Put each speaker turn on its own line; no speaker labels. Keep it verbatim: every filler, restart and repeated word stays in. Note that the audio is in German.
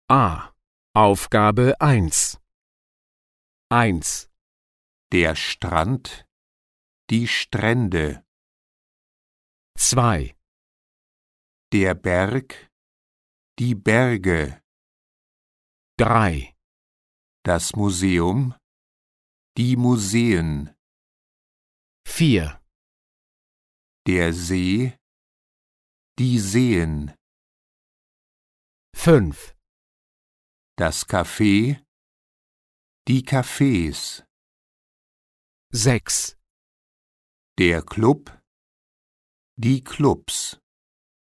A. Aufgabe eins. eins.
Der Strand, die Strände.
zwei.
Der Berg, die Berge.
drei.
Das Museum, die Museen.
vier.
Der See, die Seen.
fünf.
Das Café, die Cafés.
sechs.
Der Club, die Clubs.